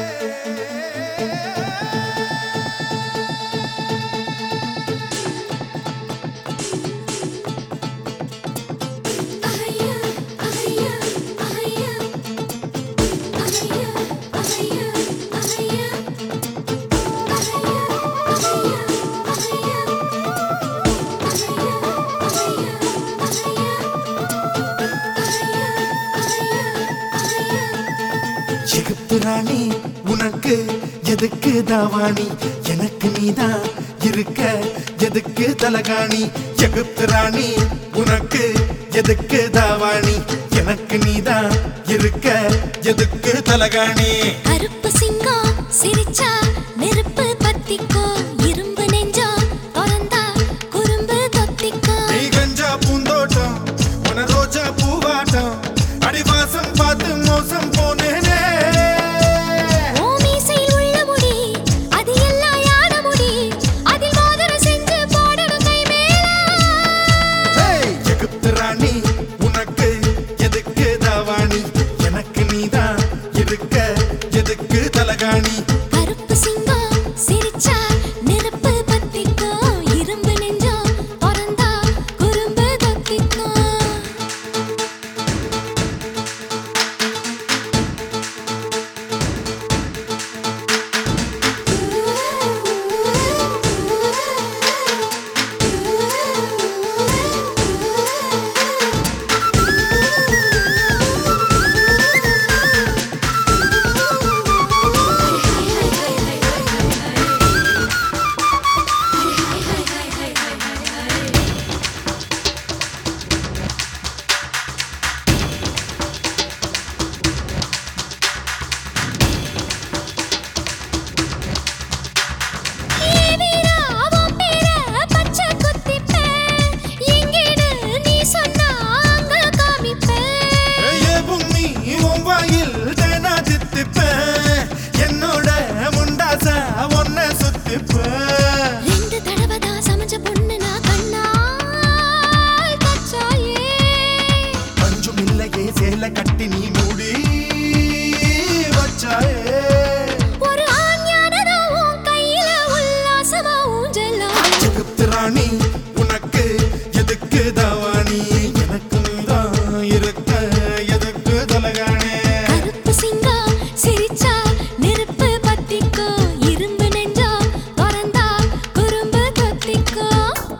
எகிப்து ராணி உனக்கு எதுக்கு தாவாணி எனக்கு நீதான் இருக்க எதுக்கு தலகாணி எகிப்து ராணி உனக்கு எதுக்கு தாவாணி எனக்கு நீதான் இருக்க எதுக்கு தலகாணி கருப்பு சிங்கம் சிரிச்சா நெருப்பு பத்திக்கோ இரும்பு நெஞ்சா திறந்தா குறும்பு தொத்திக்கோ நீ கஞ்சா பூந்தோட்டம் உன ரோஜா பூவாட்டம் அடிவாசம் பார்த்து மோசம் போனேனே எனக்கு நீதான் இருக்க எதுக்கு தலகாணி கருப்பு சிங்கம் சிரிச்சா நெருப்பு பத்திக்கோ இரும்பு நெஞ்சா திறந்தா குறும்பு தொத்திக்கோ கட்டி நீ மூடி வச்சாயே ஒரு ஆஞானதாவும் கையில உல்லாசமா ஊஞ்சலா எகிப்து ராணி உனக்கு எதுக்கு தாவாணி எனக்கு நீதான் இருக்க எதுக்கு தலகாணி கருப்பு சிங்கம் சிரிச்சா நெருப்பு பத்திக்கோ இரும்பு நெஞ்சா திறந்தா குறும்பு தொத்திக்கோ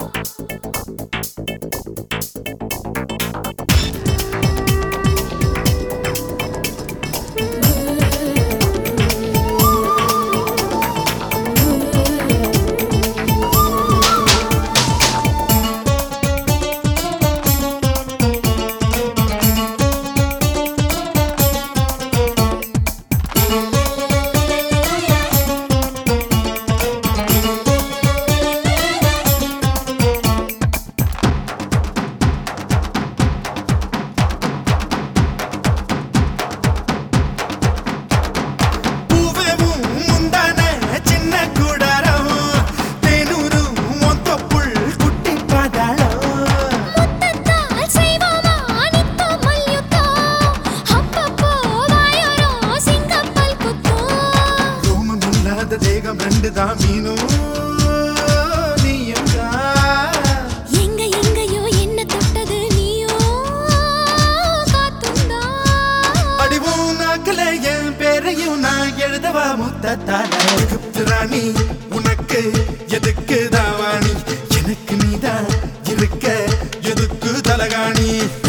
தேகம் ரெண்டு தான் மீனும் நீயும் எங்க எங்கயோ என்ன தொட்டது நீயோ காத்துந்தா அடிவும் நாக்கல என் பேரையும் நான் எழுதவா முத்தத்தால எகிப்து ராணி உனக்கு எதுக்கு தாவாணி எனக்கு நீதான் இருக்க எதுக்கு தலகாணி